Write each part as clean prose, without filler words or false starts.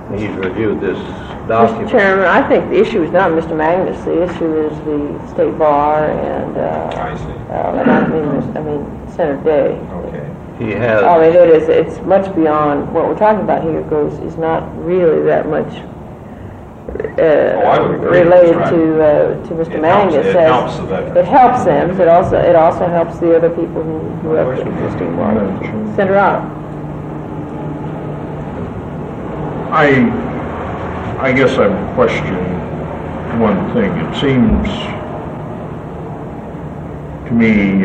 he's reviewed this Mr. document. Chairman, I think the issue is not Mr. Magnus. The issue is the State Bar and, I see. and I mean, Senator Day. Okay. He has. I mean, it's much beyond what we're talking about here. Is not really that much I would agree. related That's to Mr. It Magnus. helps- it helps the veterans. It helps them. But it also helps the other people who have the existing water. Senator Otto. I guess I would question one thing. It seems to me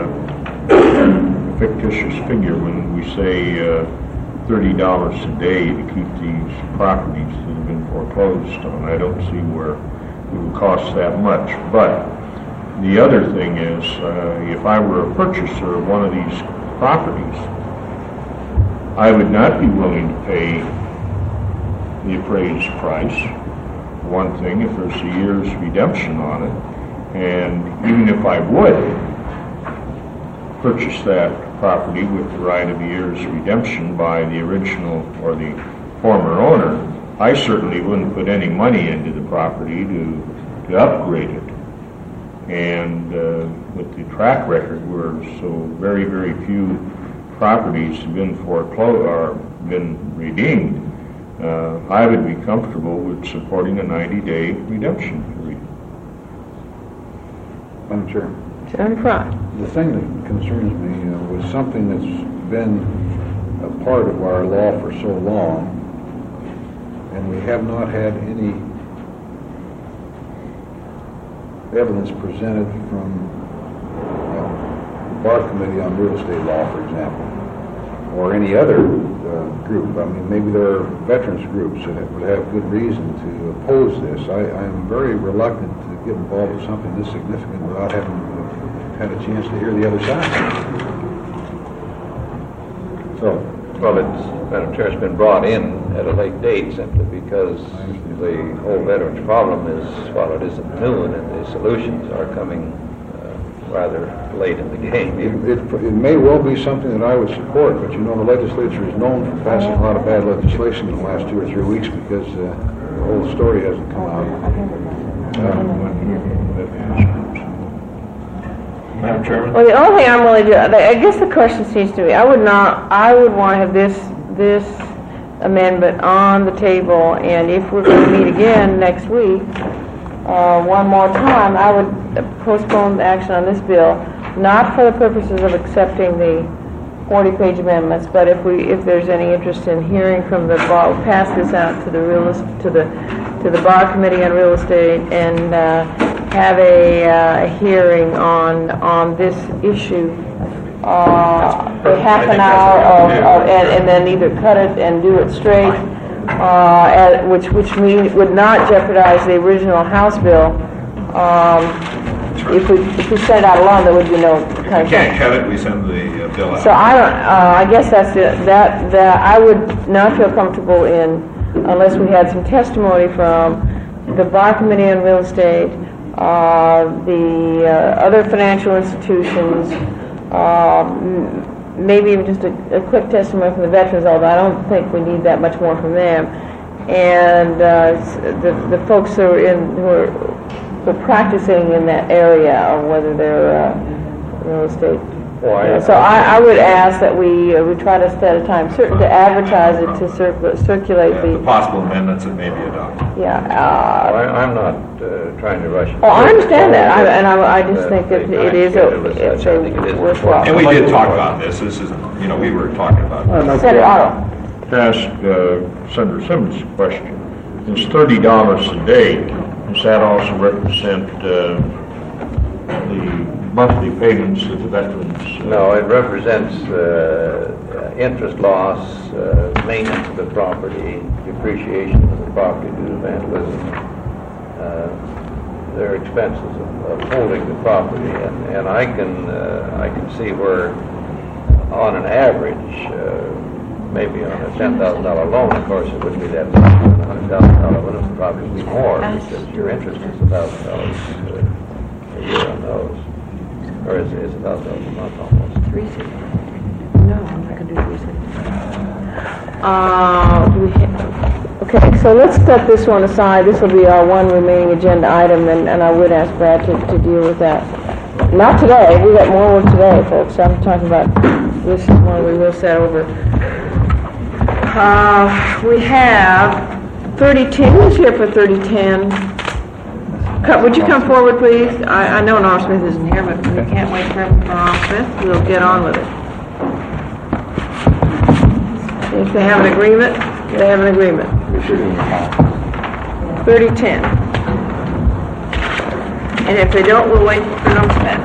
a fictitious figure when we say $30 a day to keep these properties that have been foreclosed on. I don't see where it would cost that much. But the other thing is, if I were a purchaser of one of these properties, I would not be willing to pay the appraised price. One thing, if there's a year's redemption on it, and even if I would purchase that property with the right of a year's redemption by the original or the former owner, I certainly wouldn't put any money into the property to upgrade it. And with the track record where so very, very few properties have been foreclosed or been redeemed, I would be comfortable with supporting a 90-day redemption period. Madam Chair. Senator Fry. The thing that concerns me was something that's been a part of our law for so long, and we have not had any evidence presented from the Bar Committee on Real Estate Law, for example, or any other group. I mean, maybe there are veterans groups that would have good reason to oppose this. I am very reluctant to get involved with something this significant without having had a chance to hear the other side. So, Well, Madam Chair, it's been brought in at a late date simply because the whole veterans problem is, while it isn't new, and the solutions are coming rather late in the game. it may well be something that I would support, but you know the legislature is known for passing a lot of bad legislation in the last 2 or 3 weeks because the whole story hasn't come out. Madam Chairman? Well, the only thing I'm willing to do, I guess the question seems to me, I would want to have this amendment on the table, and if we're going to meet again next week, one more time, I would postpone the action on this bill, not for the purposes of accepting the 40-page amendments, but if there's any interest in hearing from the bar, we'll pass this out to the Bar Committee on Real Estate and have a hearing on this issue. A half an hour and then either cut it and do it straight, which would not jeopardize the original House bill. If we send it out alone, there would be no kind of. We can't cut it. We send the bill out. So I don't. I guess that's that I would not feel comfortable in unless we had some testimony from the Bar Committee on Real Estate, the other financial institutions. Maybe even just a quick testimony from the veterans, although I don't think we need that much more from them. And the folks who are practicing in that area, or whether they're real estate. So I would ask that we try to set a time certain to advertise it, to circulate the possible amendments that may be adopted. Yeah. I'm not trying to rush it. Oh, I understand that, I just think that it is worthwhile. And we did talk about this. This is, we were talking about this. Senator Otto. To ask Senator Simmons a question, is $30 a day, does that also represent the monthly payments that the veterans? No, it represents interest loss, maintenance of the property, depreciation of the property due to vandalism, their expenses of holding the property, and I can see where, on an average, maybe on a $10,000 loan, of course, it wouldn't be that much. On a $100,000 loan, it would probably be more because your interest is $1,000 a year on those. Or is it $1,000 a month almost? No, I'm not going to do 3 cents. Okay, so let's set this one aside. This will be our one remaining agenda item, and I would ask Brad to deal with that. Not today. We got more work today, folks. I'm talking about this is one we will set over. We have 3010. Who's here for 3010? Would you come forward, please? I know Norm Smith isn't here, but we can't wait for Norm Smith. We'll get on with it. If they have an agreement, they have an agreement. 3010. And if they don't, we'll wait for Norm Smith.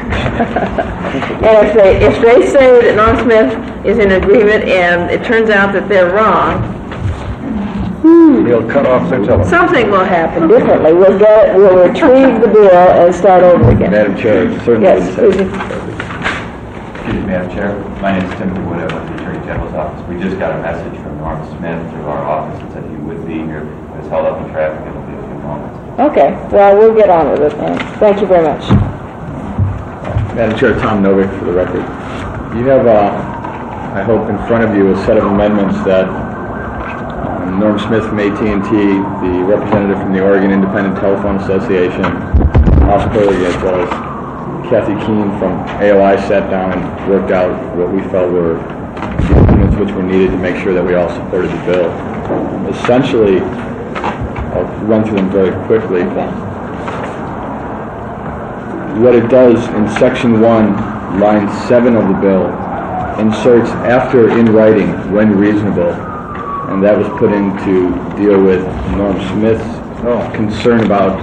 And if they say that Norm Smith is in agreement and it turns out that they're wrong, He'll cut off their telephone. something will happen differently. We'll retrieve the bill and start over again. Madam Chair, certainly. Yes, please. Excuse me, Madam Chair. My name is Timothy Wood. I'm with the Attorney General's office. We just got a message from Norm Smith through our office that said he would be here. He was held up in traffic. It'll be a few moments. Okay, well, we'll get on with it. Thank you very much. Madam Chair, Tom Novick for the record. You have, I hope, in front of you a set of amendments that Norm Smith from AT&T, the representative from the Oregon Independent Telephone Association, Osprey, as well as Kathy Keene from AOI sat down and worked out what we felt were the amendments which were needed to make sure that we all supported the bill. Essentially, I'll run through them very quickly. What it does in Section 1, Line 7 of the bill, inserts after in writing when reasonable, and that was put in to deal with Norm Smith's concern about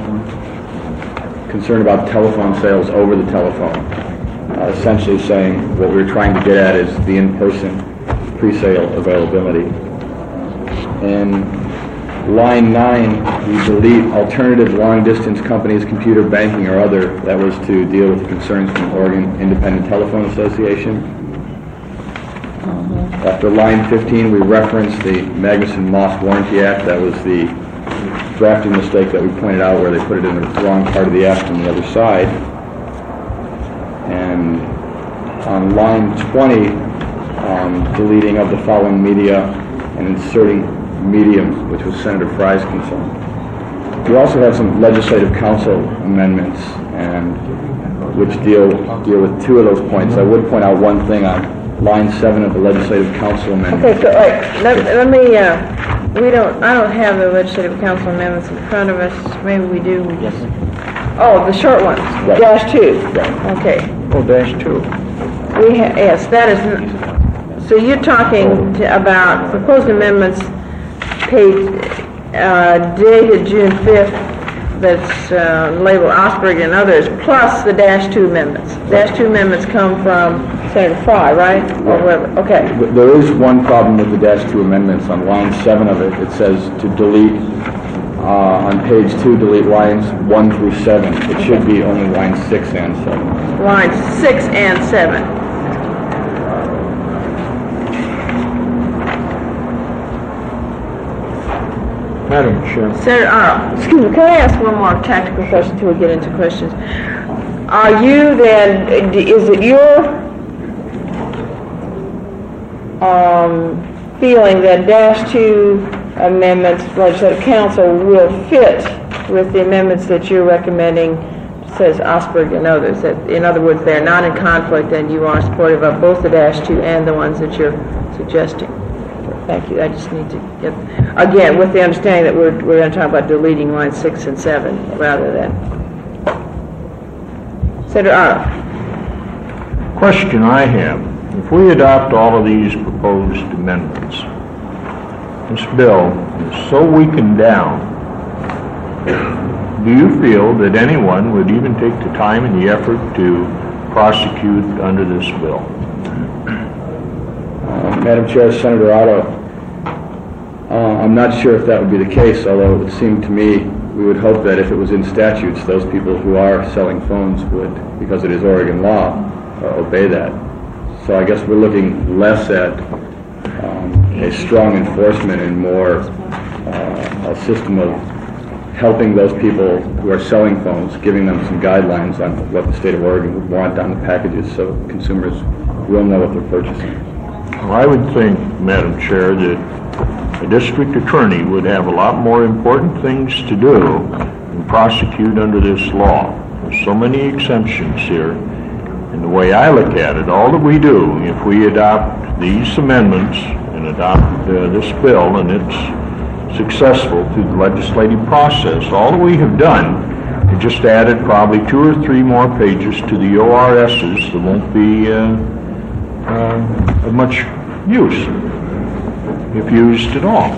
telephone sales over the telephone. Essentially saying what we're trying to get at is the in-person pre-sale availability. In Line 9, we delete alternative long-distance companies, computer banking, or other. That was to deal with concerns from Oregon Independent Telephone Association. After line 15, we referenced the Magnuson-Moss Warranty Act. That was the drafting mistake that we pointed out where they put it in the wrong part of the act on the other side. And on line 20, deleting of the following media and inserting medium, which was Senator Fry's concern. We also have some legislative council amendments and which deal with two of those points. I would point out one thing on line 7 of the legislative council amendment. Okay, so let me, I don't have the legislative council amendments in front of us. Maybe we do. Yes. Oh, the short ones. Right. -2. Right. Okay. Oh, -2. Yes, that is, so you're talking about proposed amendments dated June 5th, that's labeled Osberg and others, plus the -2 amendments. -2 amendments come from Senator Fry, right? Or whatever. Okay. There is one problem with the -2 amendments. On line 7 of it, it says to delete, on page 2, delete lines 1 through 7. It should be only lines 6 and 7. Lines 6 and 7. Madam Chair. Senator, excuse me, can I ask one more tactical question before we get into questions? Are you then, is it your feeling that -2 amendments, legislative council, will fit with the amendments that you're recommending, says Osberg and others, that in other words, they're not in conflict and you are supportive of both the -2 and the ones that you're suggesting? Thank you. I just need to get, again, with the understanding that we're going to talk about deleting lines 6 and 7 rather than. Senator Arnold. Question I have, if we adopt all of these proposed amendments, this bill is so weakened down, do you feel that anyone would even take the time and the effort to prosecute under this bill? Madam Chair, Senator Otto, I'm not sure if that would be the case, although it would seem to me we would hope that if it was in statutes, those people who are selling phones would, because it is Oregon law, obey that. So I guess we're looking less at a strong enforcement and more a system of helping those people who are selling phones, giving them some guidelines on what the state of Oregon would want on the packages so consumers will know what they're purchasing. Well, I would think, Madam Chair, that a district attorney would have a lot more important things to do than prosecute under this law. There's so many exemptions here. And the way I look at it, all that we do, if we adopt these amendments and adopt this bill and it's successful through the legislative process, all that we have done is just added probably 2 or 3 more pages to the ORSs that won't be of much use, if used at all.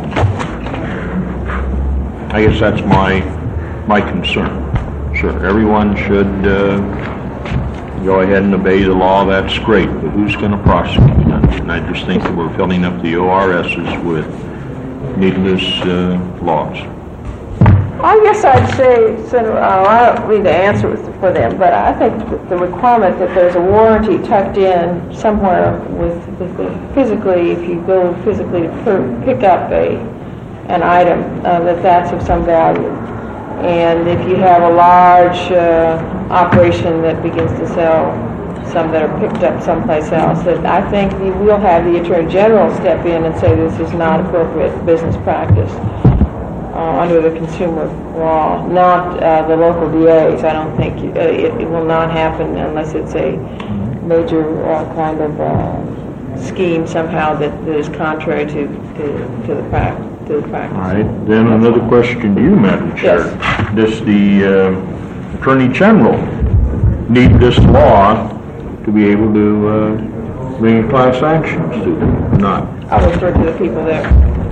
I guess that's my concern. Sure, everyone should go ahead and obey the law, that's great, but who's going to prosecute them? And I just think that we're filling up the ORSs with needless laws. I guess I'd say, Senator, I don't need to answer for them, but I think the requirement that there's a warranty tucked in somewhere with physically, if you go physically to pick up an item, that's of some value. And if you have a large operation that begins to sell some that are picked up someplace else, that I think you will have the Attorney General step in and say this is not appropriate business practice under the consumer law, not the local DAs. I don't think it will not happen unless it's a major kind of scheme somehow that is contrary to the practice. All right. Then another question to you, Madam Chair. Yes. Does the Attorney General need this law to be able to bring a class action suit or not? I'll refer to the people there.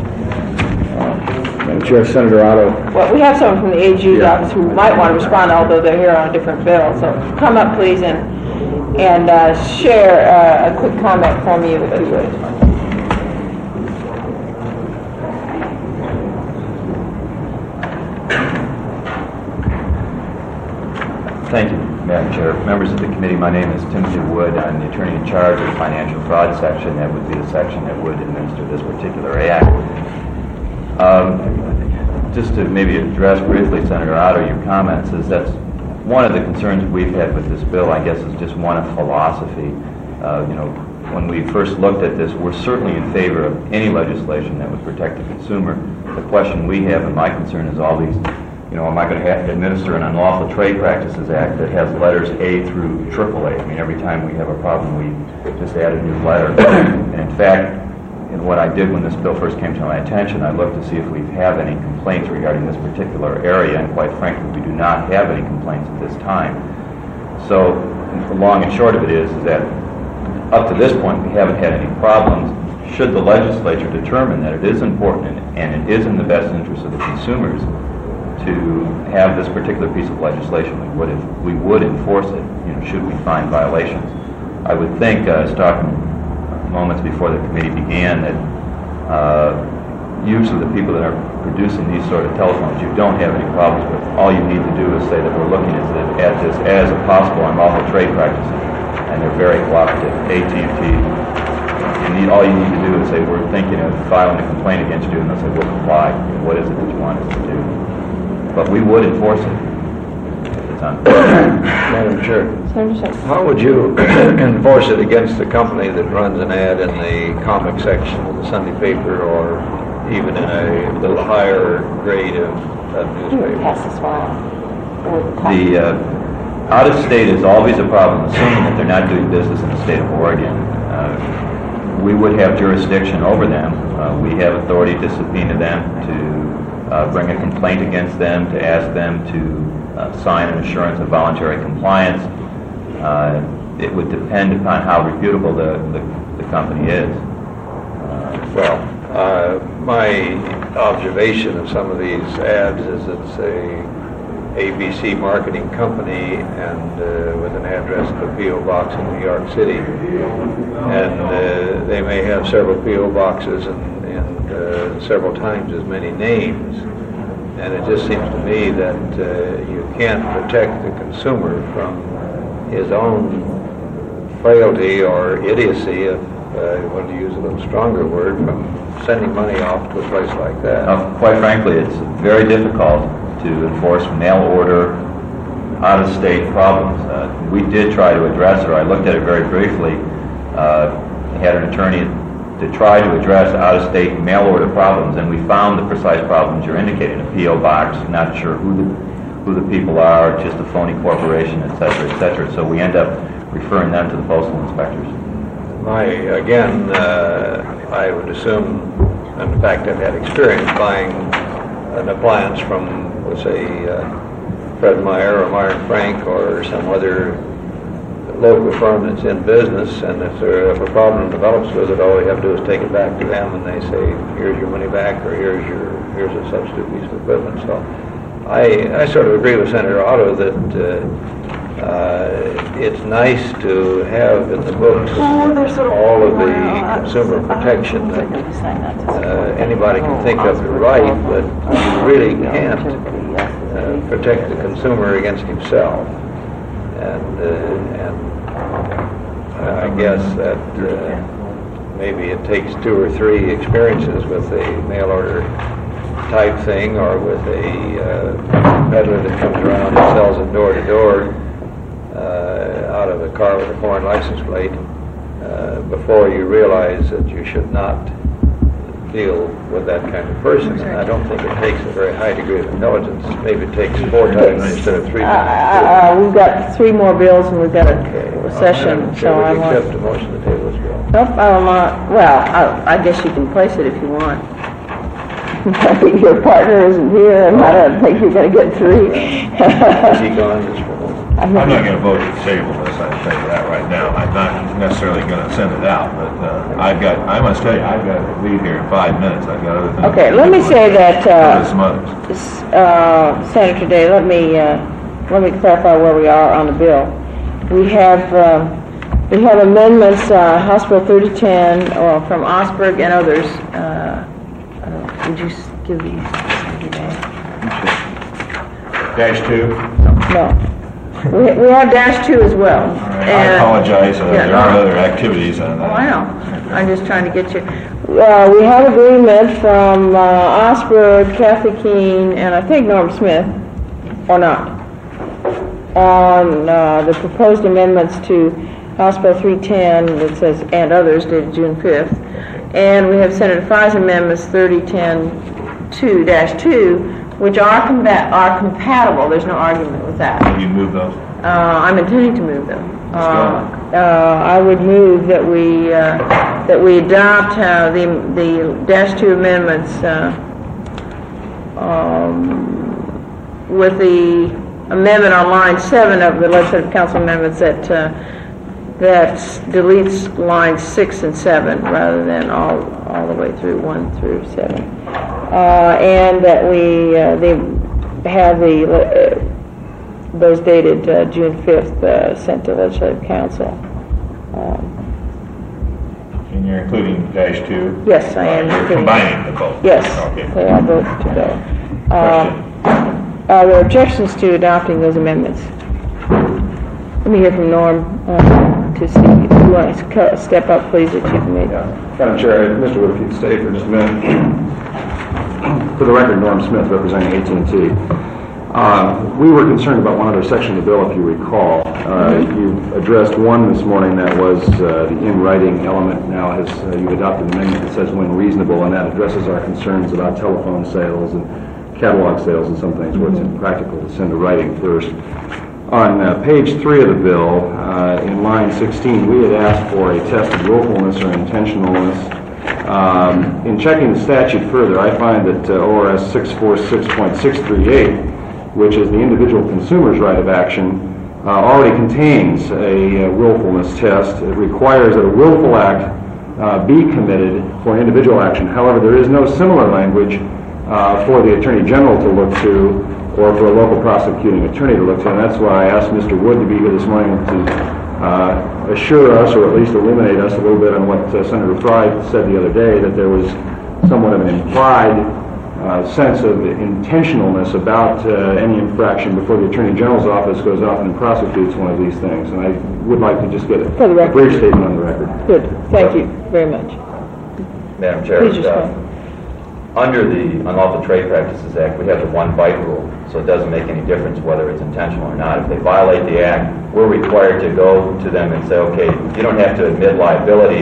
Madam Chair, Senator Otto. Well, we have someone from the AG's office who might want to respond, although they're here on a different bill. So come up, please, and share a quick comment from you, if you would. Thank you, Madam Chair. Members of the committee, my name is Timothy Wood. I'm the attorney in charge of the financial fraud section. That would be the section that would administer this particular act. Just to maybe address briefly, Senator Otto, your comments, is that's one of the concerns we've had with this bill, I guess, is just one of philosophy. When we first looked at this, we're certainly in favor of any legislation that would protect the consumer. The question we have, and my concern, is all these, am I going to have to administer an Unlawful Trade Practices Act that has letters A through AAA? I mean, every time we have a problem, we just add a new letter. And in fact, what I did when this bill first came to my attention, I looked to see if we have any complaints regarding this particular area, and quite frankly, we do not have any complaints at this time. So the long and short of it is that up to this point, we haven't had any problems. Should the legislature determine that it is important and it is in the best interest of the consumers to have this particular piece of legislation, we would enforce it, should we find violations. I would think, talking moments before the committee began, that usually the people that are producing these sort of telephones, you don't have any problems with. All you need to do is say that we're looking at this as a possible unlawful trade practice, and they're very cooperative. AT&T, all you need to do is say we're thinking of filing a complaint against you, and they'll say we'll comply. What is it that you want us to do? But we would enforce it. Madam Chair, how would you enforce it against the company that runs an ad in the comic section of the Sunday paper, or even in a little higher grade of newspaper? Pass this one. The out-of-state is always a problem, assuming that they're not doing business in the state of Oregon. We would have jurisdiction over them. We have authority to subpoena them, to bring a complaint against them, to ask them to sign an assurance of voluntary compliance. It would depend upon how reputable the company is. My observation of some of these ads is it's a ABC marketing company and with an address of a P.O. box in New York City. And they may have several P.O. boxes and several times as many names. And it just seems to me that you can't protect the consumer from his own frailty or idiocy, if I want to use a little stronger word, from sending money off to a place like that. Quite frankly, it's very difficult to enforce mail order out-of-state problems. We did try to address it. I looked at it very briefly. Had an attorney to try to address out-of-state mail order problems, and we found the precise problems you're indicating. A P.O. box, not sure who the people are, just a phony corporation, et cetera, et cetera. So we end up referring them to the postal inspectors. I would assume, and in fact I've had experience buying an appliance from, let's say, Fred Meyer or Meyer and Frank or some other local firm that's in business, and if a problem develops with it, all we have to do is take it back to them, and they say, here's your money back, or here's a substitute piece of equipment. So I sort of agree with Senator Otto that it's nice to have in the books all of the consumer protection that anybody can think of to write, but you really can't protect the consumer against himself. And I guess that maybe it takes 2 or 3 experiences with a mail order type thing, or with a peddler that comes around and sells it door to door out of a car with a foreign license plate before you realize that you should not deal with that kind of person. And I don't think it takes a very high degree of intelligence. Maybe it takes 4 times instead of 3 times. We've got 3 more bills, and we've got a session, so I want... accept a motion to table this bill. Nope, I will not. Well, I guess you can place it if you want. Your partner isn't here, and I don't think you're going to get 3. Is he gone just for a moment? I'm not going to vote to table this, I can tell you that right now. I'm not necessarily going to send it out, but I must tell you, I've got to leave here in 5 minutes. I've got other things. Okay, let me say that, some others. Senator Day, let me clarify where we are on the bill. We have amendments, House Bill 3010, from Osberg and others. Would you give these? -2? No. We have -2 as well. All right. I apologize. There are other activities on that. Oh, I know. I'm just trying to get you. We have agreement from Osberg, Kathy Keene, and I think Norm Smith, or not, on the proposed amendments to House Bill 310 that says "and others" dated June 5th. And we have Senator Frye's amendments 3010-2-2, which are compatible. There's no argument with that. Can you move those? I'm intending to move them. Let's go. I would move that we adopt the -2 amendments with the amendment on line 7 of the Legislative Council amendments that deletes lines 6 and 7 rather than all the way through 1 through 7, and that we have those dated June 5th sent to Legislative Council. And you're including -2? Yes, I am. You're combining the both? Yes, Okay. they are both to go. Question? Are there objections to adopting those amendments? Let me hear from Norm to see if you want to step up, please, if you've made. Madam Chair, Mr. Wood, if you'd stay for just a minute. For the record, Norm Smith, representing AT&T. We were concerned about one other section of the bill, if you recall. You addressed one this morning that was the in-writing element. Now you've adopted an amendment that says when reasonable, and that addresses our concerns about telephone sales and catalog sales and some things where it's impractical to send a writing first. On page 3 of the bill, in line 16, we had asked for a test of willfulness or intentionalness. In checking the statute further, I find that ORS 646.638, which is the individual consumer's right of action, already contains a willfulness test. It requires that a willful act be committed for an individual action. However, there is no similar language for the Attorney General to look to, or for a local prosecuting attorney to look to, and that's why I asked Mr. Wood to be here this morning to assure us, or at least illuminate us a little bit on what Senator Frye said the other day, that there was somewhat of an implied sense of intentionalness about any infraction before the Attorney General's office goes off and prosecutes one of these things, and I would like to just get a brief statement on the record. Good, thank you very much. Madam Chair, under the Unlawful Trade Practices Act, we have the one bite rule, so it doesn't make any difference whether it's intentional or not. If they violate the act, we're required to go to them and say, okay, you don't have to admit liability,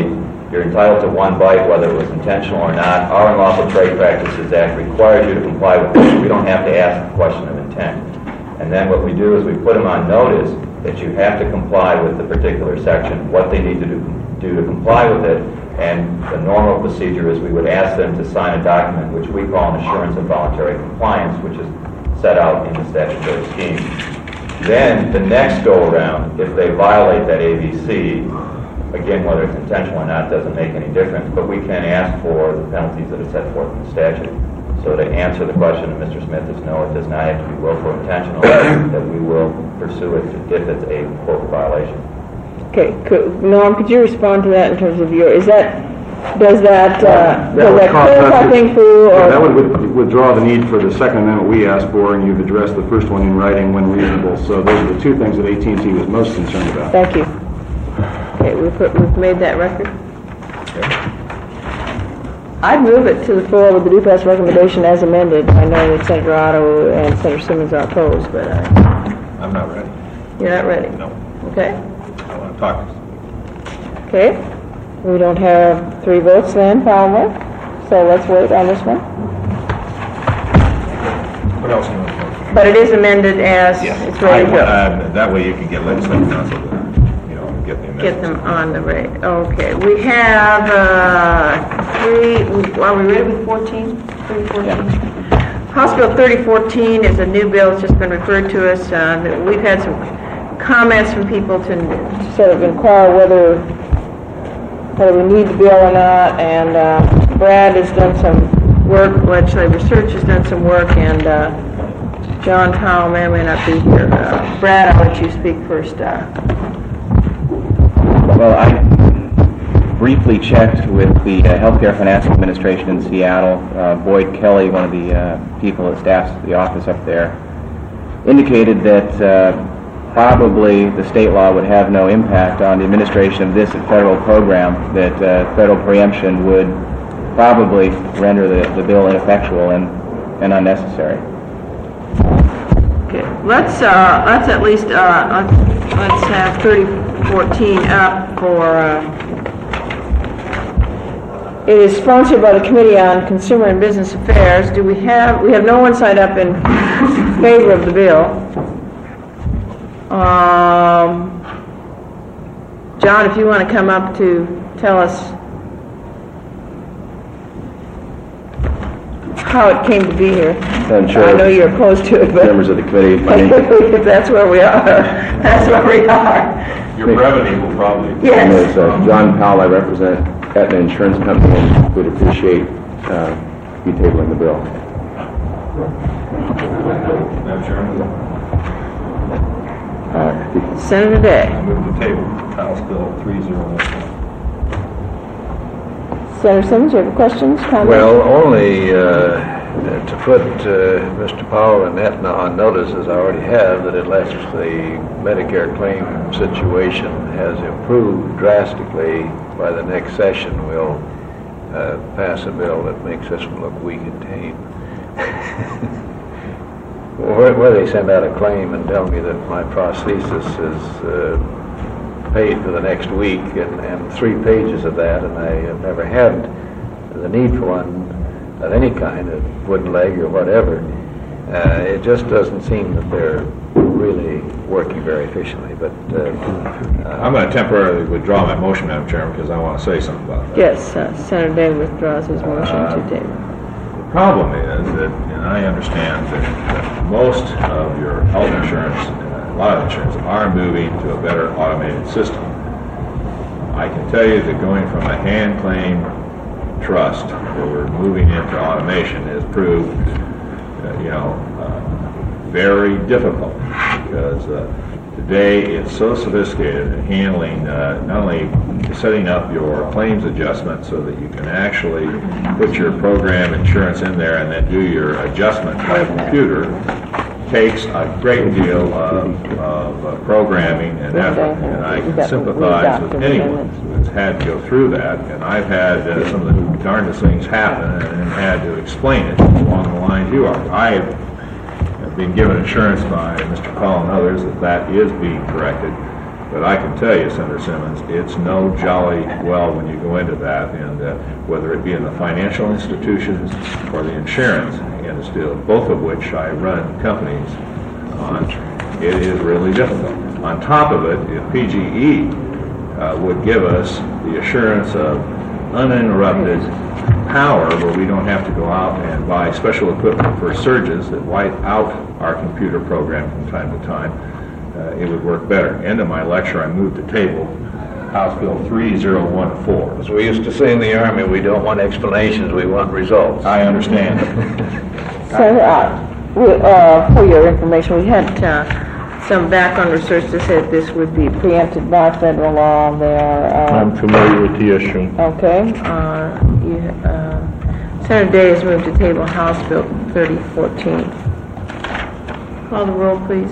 You're entitled to one bite, whether it was intentional or not. Our Unlawful Trade Practices Act requires you to comply with this. We don't have to ask the question of intent. And then what we do is we put them on notice that you have to comply with the particular section, what they need to do to comply with it. And the normal procedure is we would ask them to sign a document which we call an assurance of voluntary compliance, which is set out in the statutory scheme. Then the next go-around, if they violate that ABC, again, whether it's intentional or not doesn't make any difference, but we can ask for the penalties that are set forth in the statute. So to answer the question of Mr. Smith is no, it does not have to be willful or intentional, that we will pursue it if it's a quote violation. Okay, Norm, could you respond to that in terms of does that clarify things for you? Or? Yeah, that would withdraw the need for the second amendment we asked for, and you've addressed the first one in writing when reasonable. So those are the two things that AT&T was most concerned about. Thank you. Okay, we've made that record. I'd move it to the floor with the due process recommendation as amended. I know that Senator Otto and Senator Simmons are opposed, but I'm not ready. You're not ready? No. Okay. I want to talk. Okay. We don't have 3 votes then, probably. So let's wait on this one. What else do you want to talk? But it is amended as it's ready to go. That way you can get legislative counsel to, get the amendments. Get them on the rate. Okay. We have 3. Are we ready with 14? 3014? Yeah. House Bill 3014 is a new bill. It's just been referred to us. We've had some comments from people to sort of inquire whether we need the bill or not. And Brad has done some work. Legislative Research has done some work. And John Powell may not be here. Brad, I'll let you speak first. Well, I briefly checked with the Healthcare Finance Administration in Seattle. Boyd Kelly, one of the people that staffs the office up there, indicated that probably the state law would have no impact on the administration of this federal program, that federal preemption would probably render the bill ineffectual and unnecessary. Okay, let's at least let's have 3014 up for. It is sponsored by the Committee on Consumer and Business Affairs. We have no one signed up in favor of the bill. John, if you want to come up to tell us how it came to be here. Sure. I know you're opposed to it, but members of the committee, that's where we are. That's where we are. Your brevity will probably. Yes. My name is John Powell. I represent Aetna Insurance Company and would appreciate you tabling the bill. Madam Chairman, Senator Day. I move the table House Bill 3014. Senator Simmons, you have questions, comments? Well, only to put Mr. Powell and Aetna on notice, as I already have, that unless the Medicare claim situation has improved drastically, by the next session we'll pass a bill that makes us look weak and tame. Where they send out a claim and tell me that my prosthesis is paid for the next week, and 3 pages of that, and I have never had the need for one of any kind, a wooden leg or whatever. It just doesn't seem that they're really working very efficiently. But I'm going to temporarily withdraw my motion, Madam Chairman, because I want to say something about that. Yes, Senator Day withdraws his motion to table. The problem is that, and I understand that most of your health insurance, a lot of insurance, are moving to a better automated system. I can tell you that going from a hand claim trust where we're moving into automation has proved, very difficult, because today it's so sophisticated in handling not only setting up your claims adjustment so that you can actually put your program insurance in there and then do your adjustment by computer, takes a great deal of programming and effort, and I can sympathize with anyone who's had to go through that. And I've had some of the darndest things happen and had to explain it along the lines you are. I have been given assurance by Mr. Call and others that is being corrected. But I can tell you, Senator Simmons, it's no jolly well when you go into that, and whether it be in the financial institutions or the insurance industry, both of which I run companies on, it is really difficult. On top of it, if PGE would give us the assurance of uninterrupted power where we don't have to go out and buy special equipment for surges that wipe out our computer program from time to time, it would work better. End of my lecture, I moved the table, House Bill 3014. As we used to say in the Army, we don't want explanations, we want results. I understand. So, for your information, we had some background research that said this would be preempted by federal law. They are. I'm familiar with the issue. Okay. Senator Day has moved to table House Bill 3014. Call the roll, please.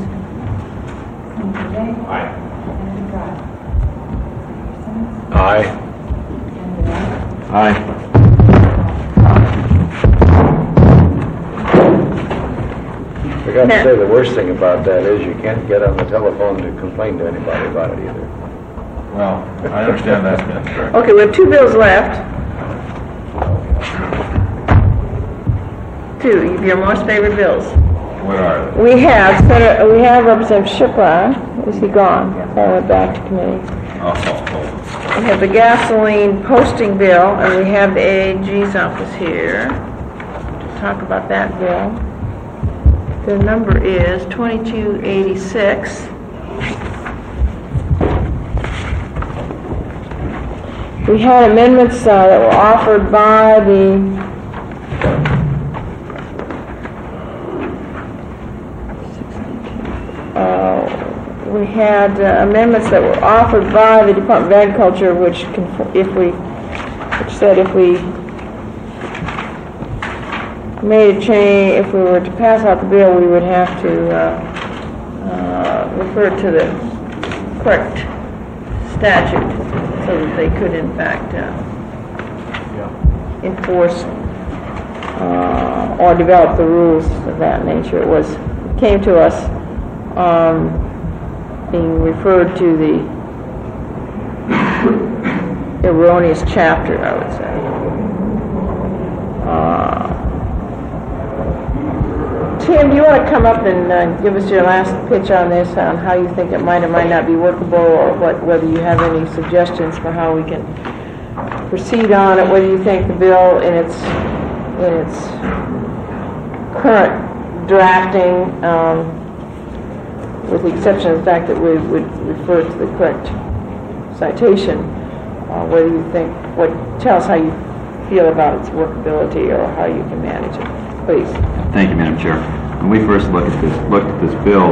Aye. Aye. Aye. I got to say, the worst thing about that is you can't get on the telephone to complain to anybody about it either. Well, I understand that, Smith. Okay, we have two bills left. Two of your most favorite bills. What are they? We have Representative Shippra. Is he gone? I went back to committee. We have the gasoline posting bill, and we have the AG's office here to talk about that bill. The number is 2286. We had amendments that were offered by the amendments that were offered by the Department of Agriculture, which said if we made a change, if we were to pass out the bill, we would have to refer to the correct statute so that they could, in fact, enforce or develop the rules of that nature. It came to us being referred to the erroneous chapter, I would say. Tim, do you want to come up and give us your last pitch on this, on how you think it might or might not be workable, or whether you have any suggestions for how we can proceed on it, whether you think the bill in its current drafting, with the exception of the fact that we would refer to the correct citation, whether you think, tell us how you feel about its workability or how you can manage it, please. Thank you, Madam Chair. When we first looked at this bill,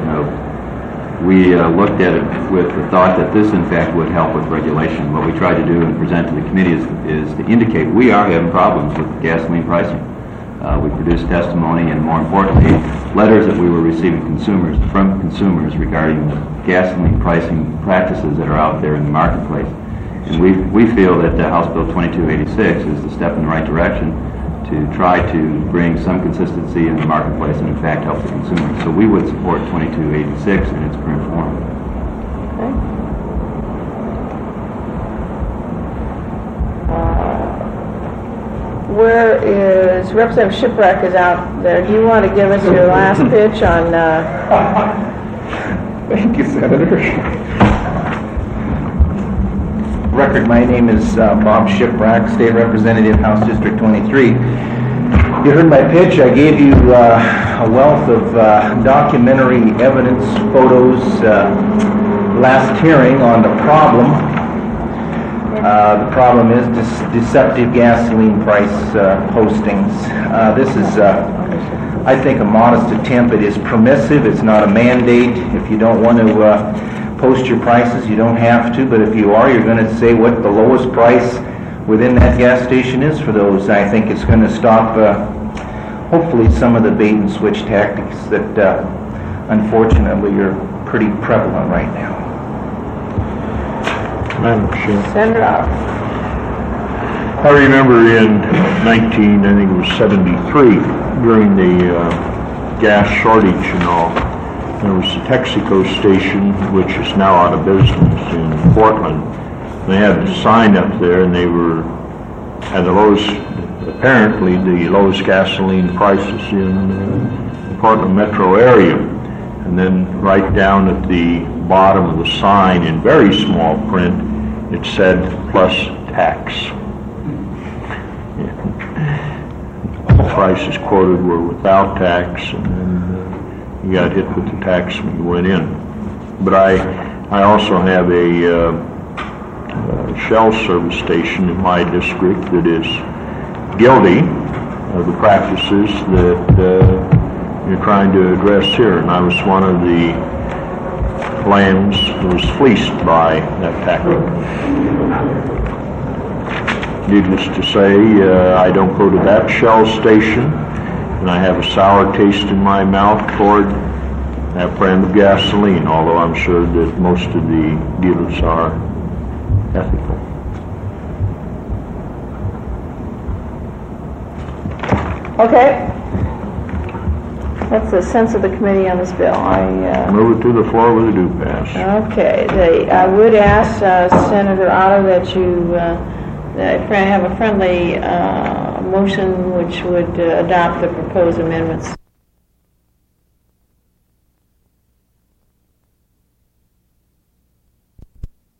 we looked at it with the thought that this, in fact, would help with regulation. What we tried to do and present to the committee is to indicate we are having problems with gasoline pricing. We produced testimony and, more importantly, letters that we were receiving from consumers regarding gasoline pricing practices that are out there in the marketplace. And we feel that House Bill 2286 is the step in the right direction to try to bring some consistency in the marketplace and, in fact, help the consumer. So we would support 2286 in its current form. Okay. Where is Representative Shipwreck is out there? Do you want to give us your last pitch on? Thank you, Senator. Record, my name is Bob Shipwreck, State Representative, House District 23. You heard my pitch. I gave you a wealth of documentary evidence, photos, last hearing on the problem. The problem is deceptive gasoline price postings. This is, I think, a modest attempt. It is permissive. It's not a mandate. If you don't want to post your prices, you don't have to. But if you are, you're going to say what the lowest price within that gas station is for those. I think it's going to stop, hopefully, some of the bait and switch tactics that, unfortunately, are pretty prevalent right now. Madam Chair. Senator Out. I remember in 73, during the gas shortage and all, there was the Texaco station, which is now out of business in Portland. They had a sign up there, and they had the lowest, apparently the lowest gasoline prices in the Portland metro area. And then right down at the bottom of the sign, in very small print, it said plus tax. All prices quoted were without tax, and then you got hit with the tax when you went in. But I also have a Shell service station in my district that is guilty of the practices that you're trying to address here, and I was one of the lambs that was fleeced by that tactic. Needless to say, I don't go to that Shell station, and I have a sour taste in my mouth toward that brand of gasoline, although I'm sure that most of the dealers are ethical. Okay. What's the sense of the committee on this bill? Move it to the floor with a do pass. Okay. I would ask Senator Otto that you have a friendly motion which would adopt the proposed amendments.